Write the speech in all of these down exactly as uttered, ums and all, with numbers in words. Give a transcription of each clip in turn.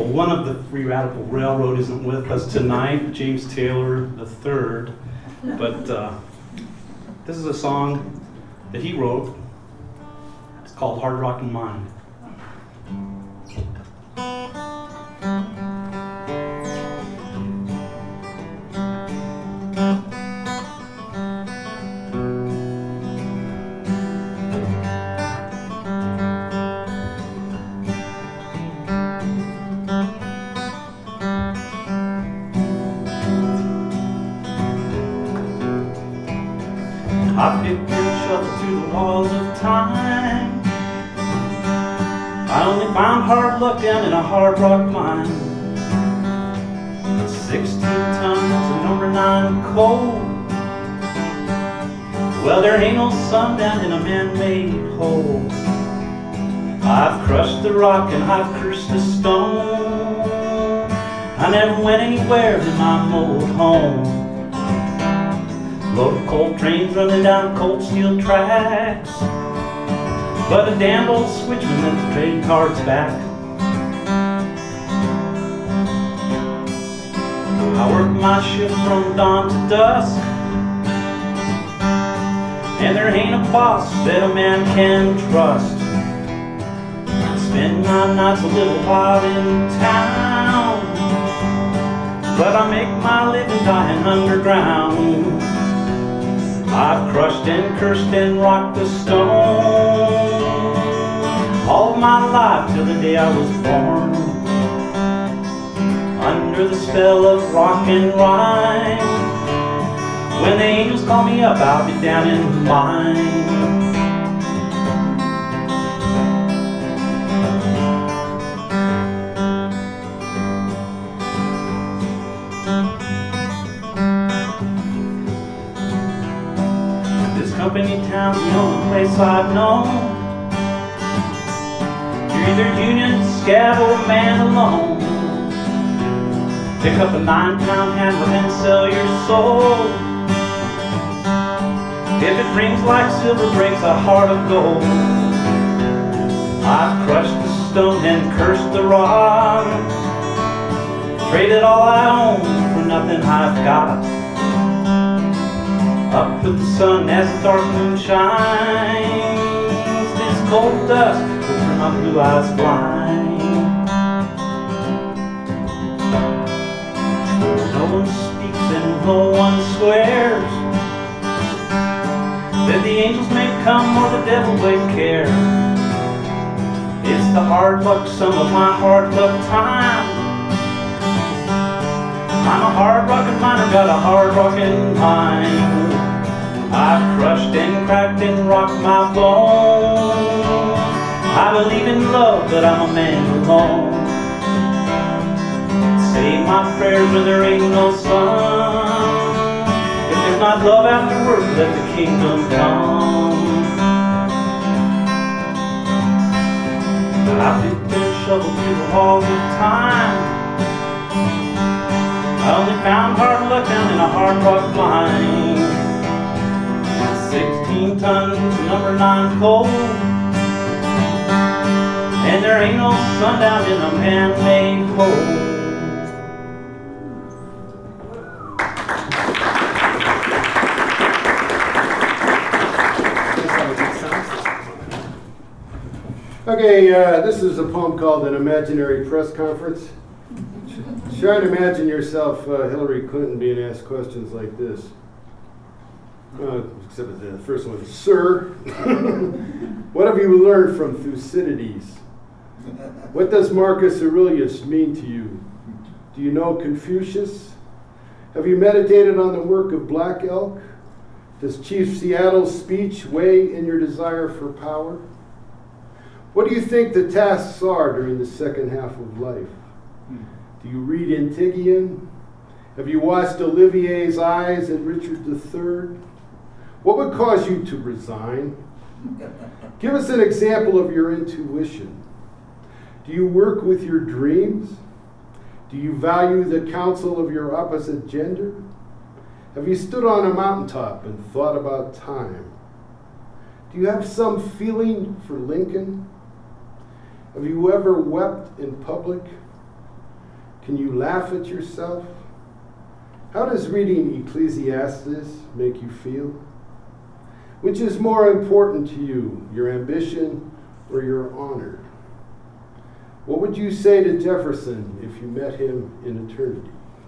Well, one of the Free Radical Railroad isn't with us tonight, James Taylor the third, but uh, this is a song that he wrote. It's called Hard Rockin' Mind. I picked and shoved through the walls of time. I only found hard luck down in a hard rock mine. Sixteen tons of number nine coal. Well, there ain't no sun down in a man-made hole. I've crushed the rock and I've cursed the stone. I never went anywhere in my mold home. Load of coal trains running down cold steel tracks, but a damn old switchman let the trade cards back. I work my shift from dawn to dusk, and there ain't a boss that a man can trust. I spend my nights a little while in town, but I make my living dying underground. I've crushed and cursed and rocked the stone all my life till the day I was born. Under the spell of rock and rhyme, when the angels call me up, I'll be down in line. Company town's the only place I've known. You're either union, scab, or man alone. Pick up a nine-pound hammer and sell your soul. If it rings like silver, breaks a heart of gold. I've crushed the stone and cursed the rock, traded all I own for nothing I've got. Up with the sun as the dark moon shines, this cold dust will turn my blue eyes blind. No one speaks and no one swears that the angels may come or the devil may care. It's the hard luck sum of my hard luck time. I'm a hard rockin' miner, got a hard rockin' mind. I've crushed and cracked and rocked my bones. I believe in love, but I'm a man alone. Say my prayers when there ain't no sun. If there's not love after work, let the kingdom come. I picked and shoveled through the halls of time. I only found hard luck down in a hard rock mine. Sixteen tons of number nine coal, and there ain't no sun down in a man-made hole. Okay, uh, this is a poem called An Imaginary Press Conference. Try to imagine yourself, uh, Hillary Clinton, being asked questions like this. Uh, except for the first one. Sir, what have you learned from Thucydides? What does Marcus Aurelius mean to you? Do you know Confucius? Have you meditated on the work of Black Elk? Does Chief Seattle's speech weigh in your desire for power? What do you think the tasks are during the second half of life? Do you read Antigoon? Have you watched Olivier's Eyes and Richard the Third? What would cause you to resign? Give us an example of your intuition. Do you work with your dreams? Do you value the counsel of your opposite gender? Have you stood on a mountaintop and thought about time? Do you have some feeling for Lincoln? Have you ever wept in public? Can you laugh at yourself? How does reading Ecclesiastes make you feel? Which is more important to you, your ambition or your honor? What would you say to Jefferson if you met him in eternity?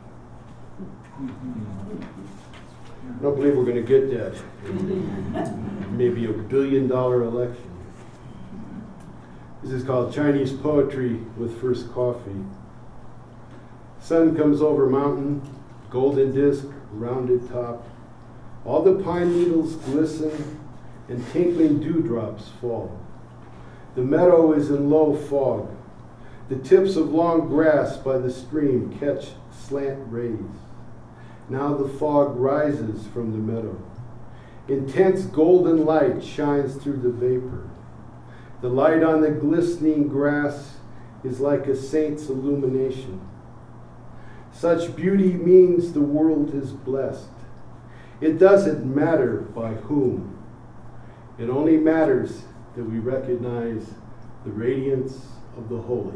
I don't believe we're going to get that. Maybe a billion dollar election. This is called Chinese Poetry with First Coffee. Sun comes over mountain, golden disk, rounded top. All the pine needles glisten and tinkling dewdrops fall. The meadow is in low fog. The tips of long grass by the stream catch slant rays. Now the fog rises from the meadow. Intense golden light shines through the vapor. The light on the glistening grass is like a saint's illumination. Such beauty means the world is blessed. It doesn't matter by whom. It only matters that we recognize the radiance of the holy.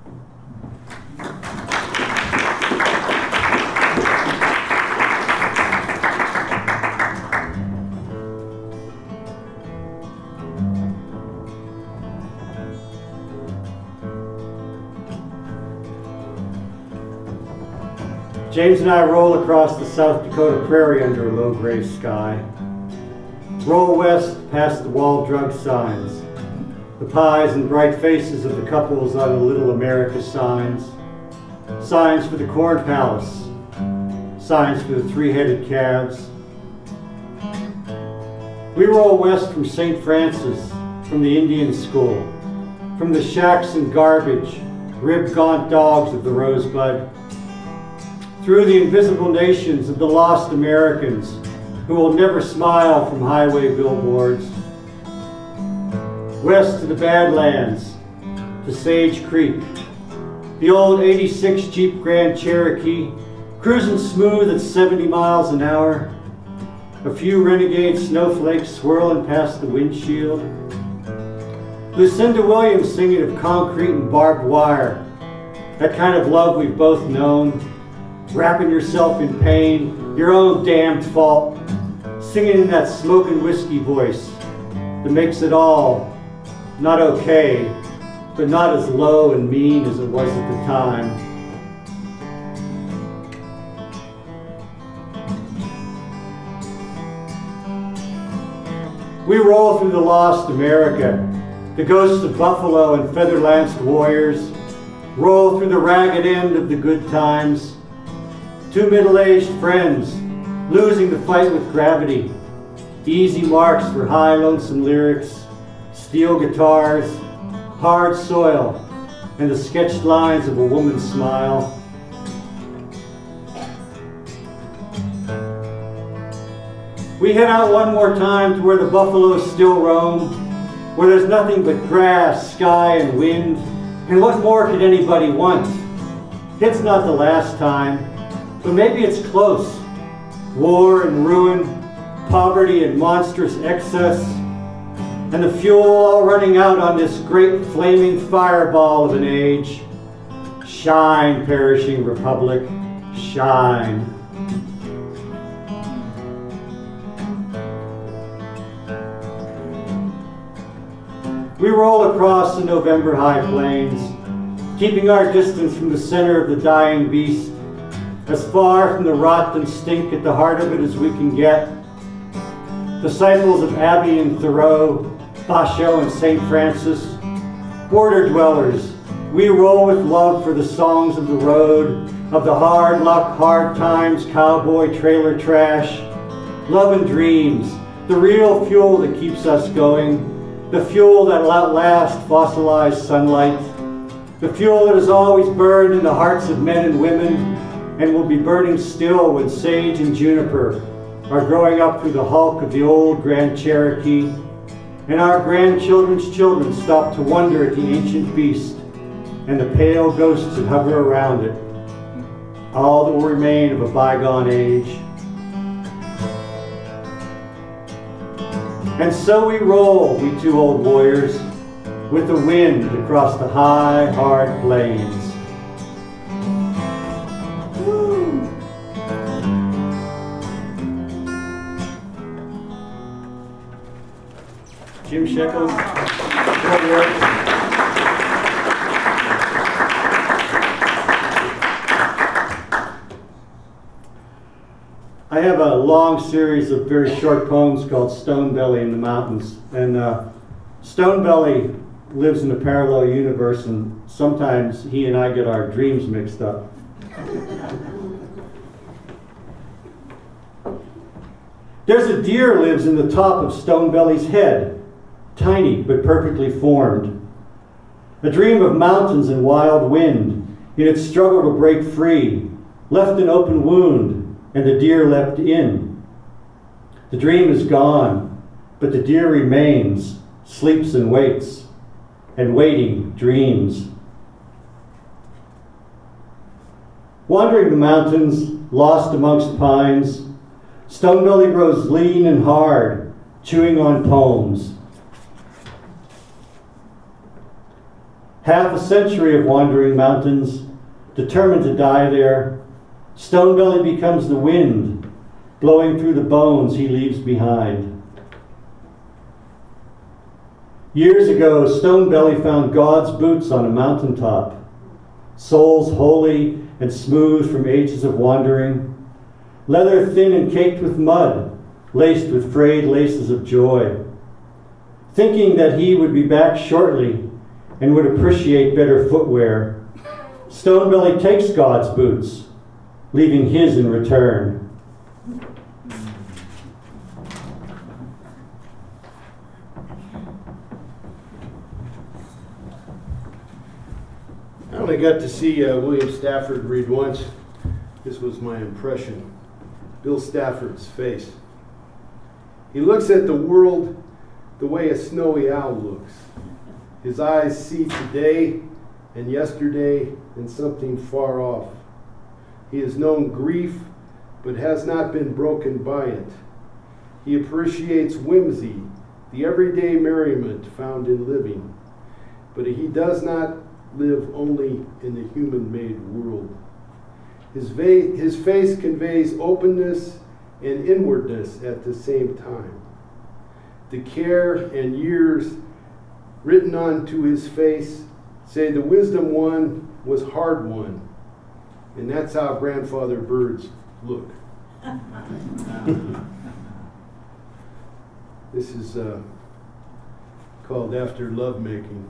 James and I roll across the South Dakota prairie under a low gray sky. Roll west past the wall drug signs, the pies and bright faces of the couples on the Little America signs, signs for the Corn Palace, signs for the three-headed calves. We roll west from Saint Francis, from the Indian school, from the shacks and garbage, rib-gaunt dogs of the Rosebud, through the invisible nations of the lost Americans who will never smile from highway billboards, west to the Badlands, to Sage Creek, the old eighty-six Jeep Grand Cherokee, cruising smooth at seventy miles an hour, a few renegade snowflakes swirling past the windshield, Lucinda Williams singing of concrete and barbed wire, that kind of love we've both known, wrapping yourself in pain, your own damned fault, singing in that smoking whiskey voice that makes it all not okay, but not as low and mean as it was at the time. We roll through the lost America, the ghosts of buffalo and feather-lanced warriors, roll through the ragged end of the good times, two middle-aged friends losing the fight with gravity, easy marks for high lonesome lyrics, steel guitars, hard soil, and the sketched lines of a woman's smile. We head out one more time to where the buffaloes still roam, where there's nothing but grass, sky, and wind, and what more could anybody want? It's not the last time, but maybe it's close. War and ruin, poverty and monstrous excess, and the fuel all running out on this great flaming fireball of an age. Shine, perishing republic, shine. We roll across the November high plains, keeping our distance from the center of the dying beast, as far from the rot and stink at the heart of it as we can get. Disciples of Abbey and Thoreau, Basho and Saint Francis, border dwellers, we roll with love for the songs of the road, of the hard luck, hard times, cowboy trailer trash, love and dreams, the real fuel that keeps us going, the fuel that will outlast fossilized sunlight, the fuel that has always burned in the hearts of men and women, and will be burning still when sage and juniper are growing up through the hulk of the old Grand Cherokee, and our grandchildren's children stop to wonder at the ancient beast and the pale ghosts that hover around it, all that will remain of a bygone age. And so we roll, we two old warriors, with the wind across the high, hard plains. shekels. Good work. I have a long series of very short poems called Stone Belly in the Mountains. And uh, Stone Belly lives in a parallel universe, and sometimes he and I get our dreams mixed up. There's a deer lives in the top of Stone Belly's head, tiny but perfectly formed. A dream of mountains and wild wind, in its struggle to break free, left an open wound, and the deer leapt in. The dream is gone, but the deer remains, sleeps and waits, and waiting dreams. Wandering the mountains, lost amongst pines, Stone Belly grows lean and hard, chewing on poems. Half a century of wandering mountains, determined to die there, Stone Belly becomes the wind, blowing through the bones he leaves behind. Years ago, Stone Belly found God's boots on a mountaintop, soles holy and smooth from ages of wandering, leather thin and caked with mud, laced with frayed laces of joy. Thinking that he would be back shortly and would appreciate better footwear, Stone Belly takes God's boots, leaving his in return. I only got to see uh, William Stafford read once. This was my impression. Bill Stafford's face. He looks at the world the way a snowy owl looks. His eyes see today and yesterday and something far off. He has known grief, but has not been broken by it. He appreciates whimsy, the everyday merriment found in living, but he does not live only in the human-made world. His, va- his face conveys openness and inwardness at the same time. The care and years written onto his face say the wisdom won was hard won. And that's how grandfather birds look. This is uh, called After Lovemaking.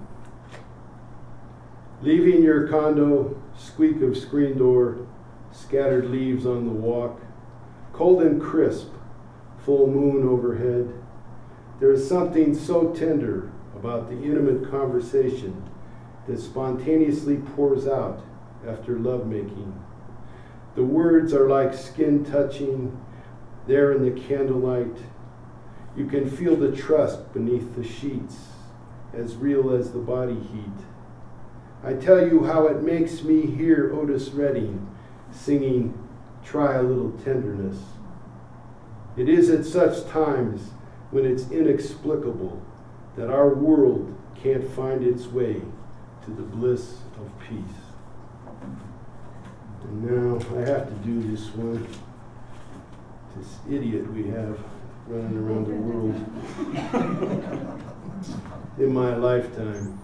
Leaving your condo, squeak of screen door, scattered leaves on the walk, cold and crisp, full moon overhead. There is something so tender about the intimate conversation that spontaneously pours out after lovemaking. The words are like skin touching there in the candlelight. You can feel the trust beneath the sheets, as real as the body heat. I tell you how it makes me hear Otis Redding singing, "Try a Little Tenderness." It is at such times when it's inexplicable that our world can't find its way to the bliss of peace. And now I have to do this one. This idiot we have running around the world in my lifetime.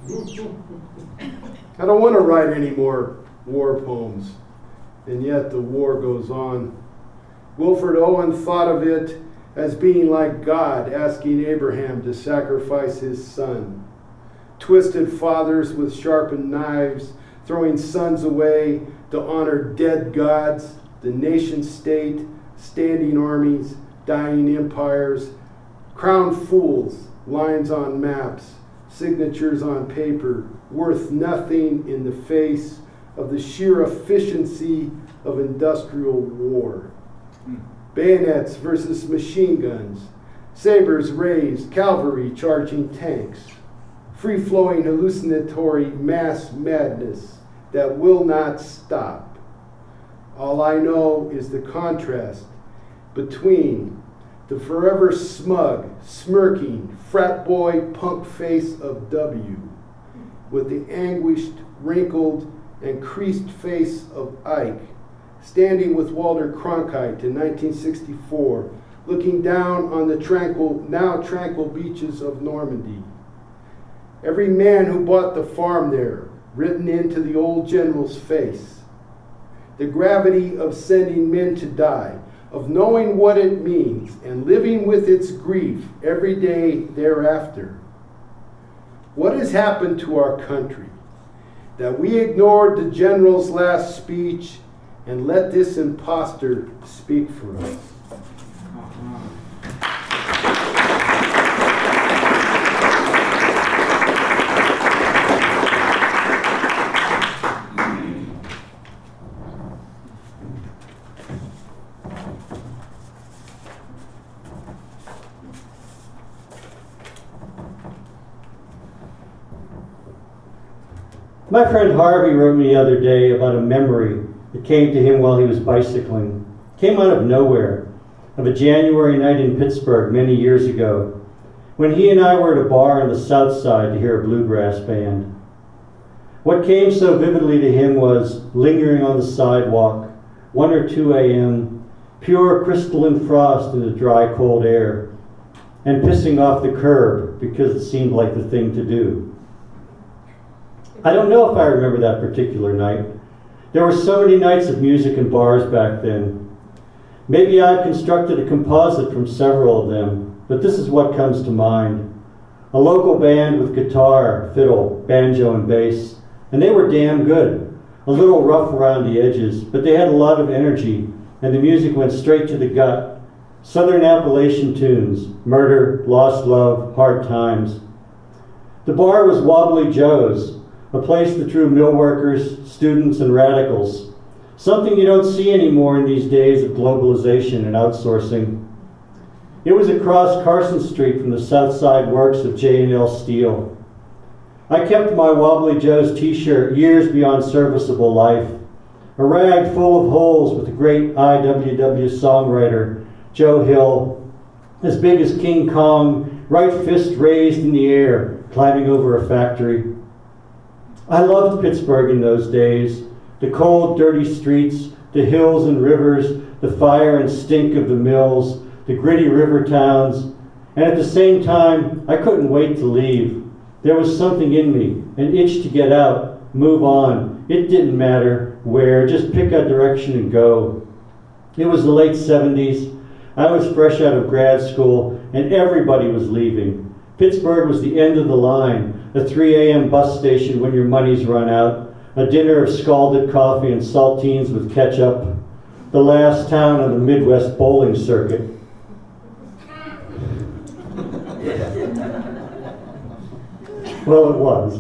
I don't want to write any more war poems, and yet the war goes on. Wilfred Owen thought of it as being like God asking Abraham to sacrifice his son. Twisted fathers with sharpened knives, throwing sons away to honor dead gods, the nation state, standing armies, dying empires, crowned fools, lines on maps, signatures on paper, worth nothing in the face of the sheer efficiency of industrial war. Bayonets versus machine guns, sabers raised, cavalry charging tanks, free-flowing hallucinatory mass madness that will not stop. All I know is the contrast between the forever smug, smirking, frat boy punk face of W with the anguished, wrinkled, and creased face of Ike, standing with Walter Cronkite in nineteen sixty-four, looking down on the tranquil, now tranquil beaches of Normandy. Every man who bought the farm there, written into the old general's face. The gravity of sending men to die, of knowing what it means and living with its grief every day thereafter. What has happened to our country that we ignored the general's last speech and let this imposter speak for us? My friend Harvey wrote me the other day about a memory that came to him while he was bicycling. It came out of nowhere, of a January night in Pittsburgh many years ago, when he and I were at a bar on the south side to hear a bluegrass band. What came so vividly to him was lingering on the sidewalk, one or two a m, pure crystalline frost in the dry, cold air, and pissing off the curb because it seemed like the thing to do. I don't know if I remember that particular night. There were so many nights of music and bars back then. Maybe I've constructed a composite from several of them, but this is what comes to mind. A local band with guitar, fiddle, banjo, and bass, and they were damn good. A little rough around the edges, but they had a lot of energy, and the music went straight to the gut. Southern Appalachian tunes, Murder, Lost Love, Hard Times. The bar was Wobbly Joe's, a place that drew mill workers, students, and radicals. Something you don't see anymore in these days of globalization and outsourcing. It was across Carson Street from the South Side Works of J and L Steel. I kept my Wobbly Joe's t-shirt years beyond serviceable life, a rag full of holes with the great I W W songwriter Joe Hill, as big as King Kong, right fist raised in the air, climbing over a factory. I loved Pittsburgh in those days, the cold, dirty streets, the hills and rivers, the fire and stink of the mills, the gritty river towns, and at the same time, I couldn't wait to leave. There was something in me, an itch to get out, move on. It didn't matter where, just pick a direction and go. It was the late seventies. I was fresh out of grad school, and everybody was leaving. Pittsburgh was the end of the line, a three a m bus station when your money's run out, a dinner of scalded coffee and saltines with ketchup, the last town on the Midwest bowling circuit. Well, it was.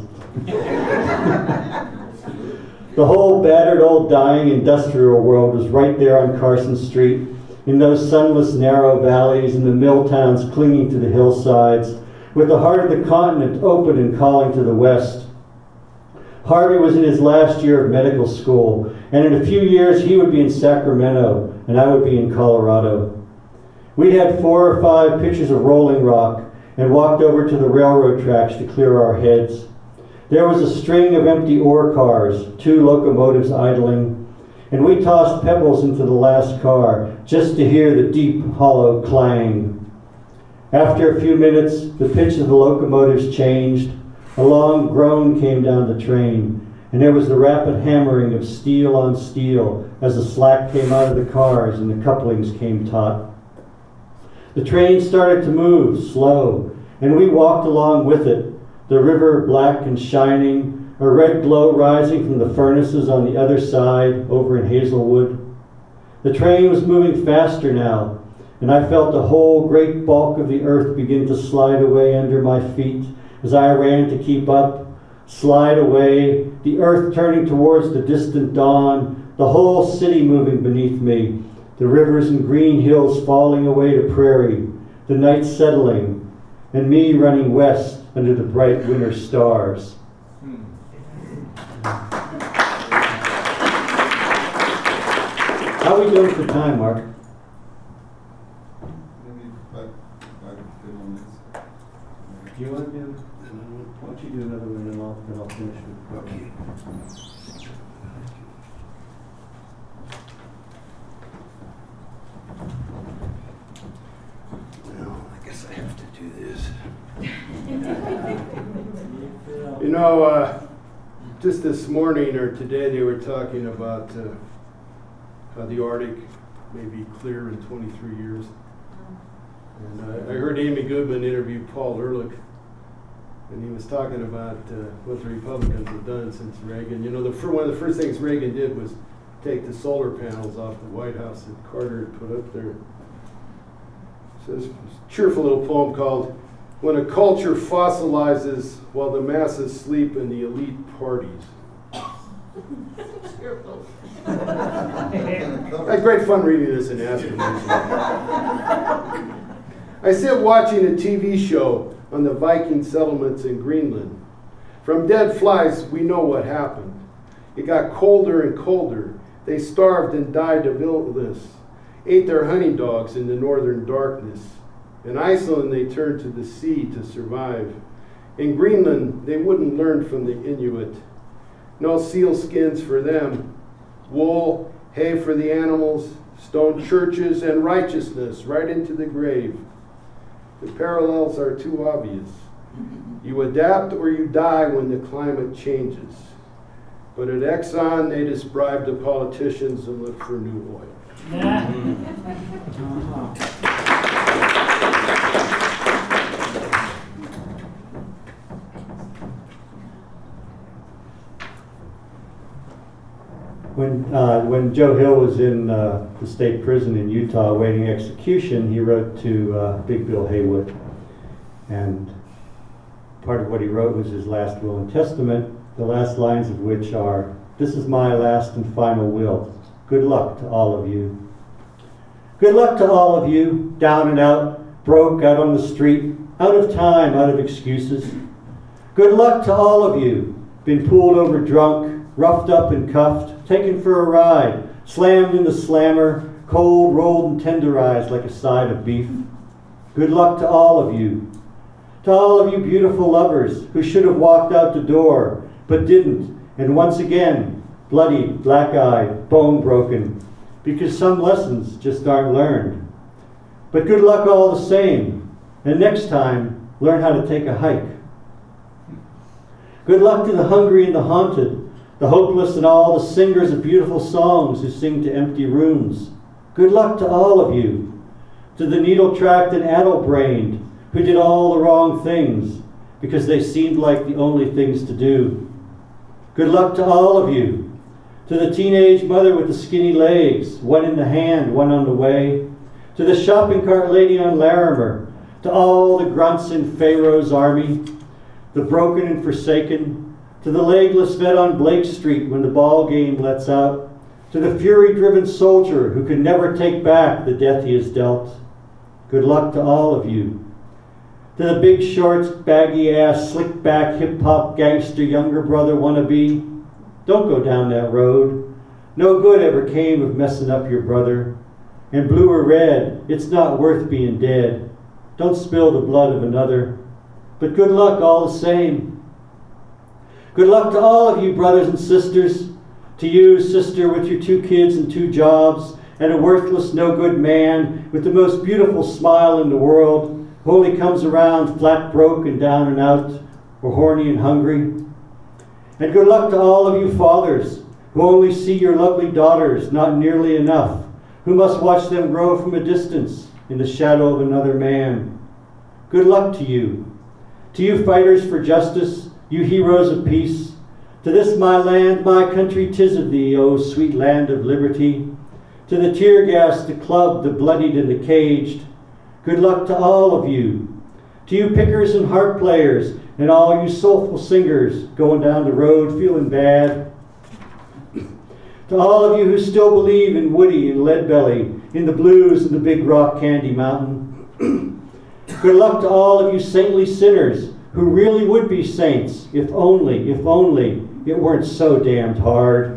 The whole battered old dying industrial world was right there on Carson Street, in those sunless narrow valleys and the mill towns clinging to the hillsides, with the heart of the continent open and calling to the west. Harvey was in his last year of medical school, and in a few years he would be in Sacramento, and I would be in Colorado. We had four or five pitchers of Rolling Rock and walked over to the railroad tracks to clear our heads. There was a string of empty ore cars, two locomotives idling, and we tossed pebbles into the last car just to hear the deep, hollow clang. After a few minutes, the pitch of the locomotives changed. A long groan came down the train, and there was the rapid hammering of steel on steel as the slack came out of the cars and the couplings came taut. The train started to move, slow, and we walked along with it, the river black and shining, a red glow rising from the furnaces on the other side over in Hazelwood. The train was moving faster now, and I felt the whole great bulk of the earth begin to slide away under my feet as I ran to keep up, slide away, the earth turning towards the distant dawn, the whole city moving beneath me, the rivers and green hills falling away to prairie, the night settling, and me running west under the bright winter stars. How are we doing for time, Mark? Do you want to do, why don't you do another one and I'll, and I'll finish with okay. Well, I guess I have to do this. know, uh, just this morning or today they were talking about uh, how the Arctic may be clear in twenty-three years. And uh, I heard Amy Goodman interview Paul Ehrlich, and he was talking about uh, what the Republicans have done since Reagan. You know, the fir- one of the first things Reagan did was take the solar panels off the White House that Carter had put up there. So this cheerful little poem called "When a Culture Fossilizes While the Masses Sleep in the Elite Parties." Cheerful. I had great fun reading this in Aspen. I sit watching a T V show on the Viking settlements in Greenland. From dead flies, we know what happened. It got colder and colder. They starved and died of illness, ate their honey dogs in the northern darkness. In Iceland, they turned to the sea to survive. In Greenland, they wouldn't learn from the Inuit. No seal skins for them. Wool, hay for the animals, stone churches, and righteousness right into the grave. The parallels are too obvious. You adapt or you die when the climate changes. But at Exxon, they just bribe the politicians and look for new oil. When, uh, when Joe Hill was in uh, the state prison in Utah awaiting execution, he wrote to uh, Big Bill Haywood. And part of what he wrote was his last will and testament, the last lines of which are, "This is my last and final will. Good luck to all of you." Good luck to all of you, down and out, broke, out on the street, out of time, out of excuses. Good luck to all of you, been pulled over drunk, roughed up and cuffed, taken for a ride, slammed in the slammer, cold, rolled and tenderized like a side of beef. Good luck to all of you. To all of you beautiful lovers who should have walked out the door, but didn't, and once again, bloodied, black-eyed, bone-broken, because some lessons just aren't learned. But good luck all the same, and next time, learn how to take a hike. Good luck to the hungry and the haunted, the hopeless and all the singers of beautiful songs who sing to empty rooms. Good luck to all of you. To the needle-tracked and addle-brained who did all the wrong things because they seemed like the only things to do. Good luck to all of you. To the teenage mother with the skinny legs, one in the hand, one on the way. To the shopping cart lady on Larimer. To all the grunts in Pharaoh's army. The broken and forsaken. To the legless vet on Blake Street when the ball game lets out. To the fury-driven soldier who can never take back the death he has dealt. Good luck to all of you. To the big shorts, baggy-ass, slick-back, hip-hop gangster younger brother wannabe, don't go down that road. No good ever came of messing up your brother. And blue or red, it's not worth being dead. Don't spill the blood of another. But good luck all the same. Good luck to all of you brothers and sisters. To you, sister, with your two kids and two jobs, and a worthless, no-good man with the most beautiful smile in the world, who only comes around flat broke and down and out, or horny and hungry. And good luck to all of you fathers, who only see your lovely daughters not nearly enough, who must watch them grow from a distance in the shadow of another man. Good luck to you. To you fighters for justice, you heroes of peace. To this my land, my country, 'tis of thee, O sweet land of liberty. To the tear gas, the club, the bloodied and the caged. Good luck to all of you. To you pickers and harp players, and all you soulful singers going down the road feeling bad. To all of you who still believe in Woody and Leadbelly, in the blues and the big rock candy mountain. Good luck to all of you saintly sinners who really would be saints if only, if only it weren't so damned hard.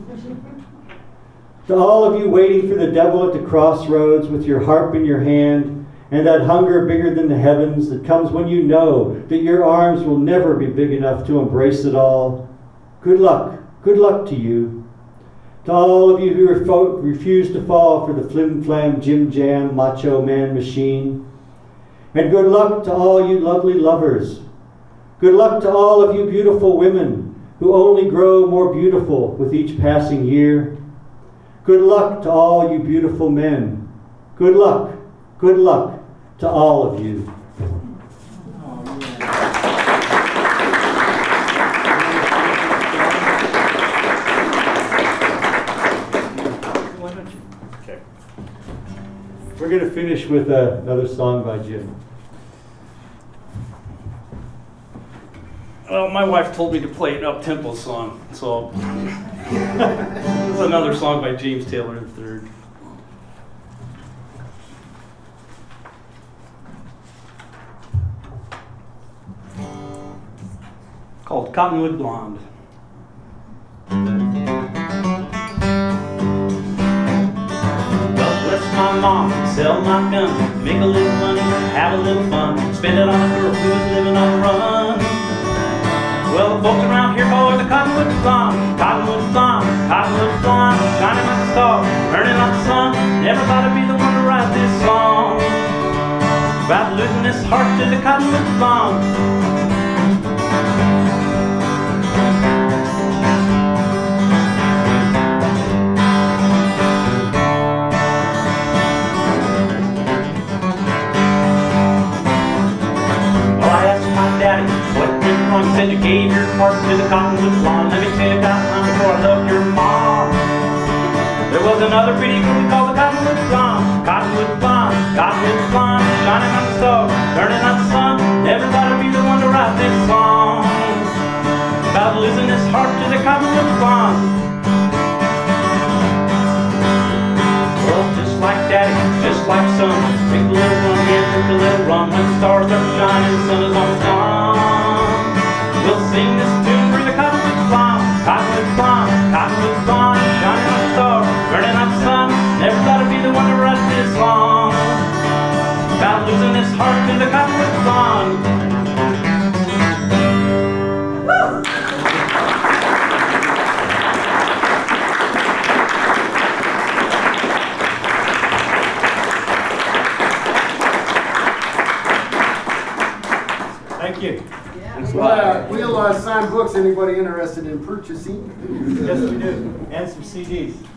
To all of you waiting for the devil at the crossroads with your harp in your hand and that hunger bigger than the heavens that comes when you know that your arms will never be big enough to embrace it all. Good luck, good luck to you. To all of you who refo- refuse to fall for the flim-flam, jim-jam, macho man machine. And good luck to all you lovely lovers Good luck to all of you beautiful women who only grow more beautiful with each passing year. Good luck to all you beautiful men. Good luck, good luck to all of you. Okay. We're going to finish with uh, another song by Jim. Well, my wife told me to play an up-tempo song, so this is another song by James Taylor the third. Called Cottonwood Blonde. Well, bless my mom, sell my gun, make a little money, have a little fun, spend it on a girl who's living on the run. Well, the folks around here call her the Cottonwood Blonde, Cottonwood Blonde, Cottonwood Blonde, shining like a star, burning like the sun. Never thought I'd be the one to write this song about losing this heart to the Cottonwood Blonde. He said you gave your heart to the Cottonwood Blonde. Let me tell you about time before I loved your mom. There was another pretty girl we called the Cottonwood Blonde, Cottonwood Blonde, Cottonwood Blonde, shining like a star, burning like the sun. Never thought I'd be the one to write this song about losing this heart to the Cottonwood Blonde. Well, just like daddy, just like son, take a little run, yeah, take a little run. When the stars start shining, the sun is almost gone. We'll sing this tune for the Cottonwood Blonde, Cottonwood Blonde, Cottonwood Blonde, shining like a star, burning like the sun. Never thought I'd be the one to write this song about losing this heart to the Cottonwood Blonde. Thank you. Well, uh, we'll uh, sign books. Anybody interested in purchasing? Yes, we do. And some C Ds.